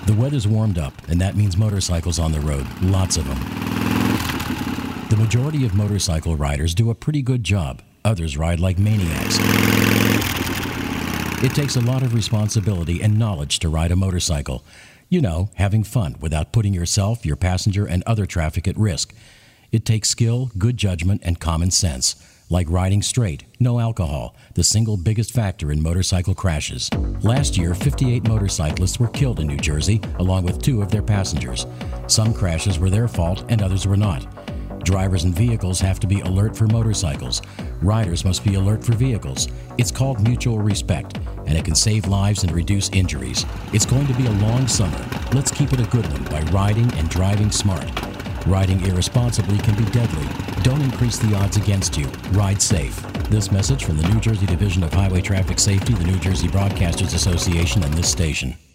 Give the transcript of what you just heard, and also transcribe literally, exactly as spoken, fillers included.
The weather's warmed up, and that means motorcycles on the road, lots of them. The majority of motorcycle riders do a pretty good job. Others ride like maniacs. It takes a lot of responsibility and knowledge to ride a motorcycle. You know, having fun without putting yourself, your passenger, and other traffic at risk. It takes skill, good judgment, and common sense. Like riding straight, no alcohol, the single biggest factor in motorcycle crashes. Last year, fifty-eight motorcyclists were killed in New Jersey, along with two of their passengers. Some crashes were their fault and others were not. Drivers and vehicles have to be alert for motorcycles. Riders must be alert for vehicles. It's called mutual respect, and it can save lives and reduce injuries. It's going to be a long summer. Let's keep it a good one by riding and driving smart. Riding irresponsibly can be deadly. Don't increase the odds against you. Ride safe. This message from the New Jersey Division of Highway Traffic Safety, the New Jersey Broadcasters Association, and this station.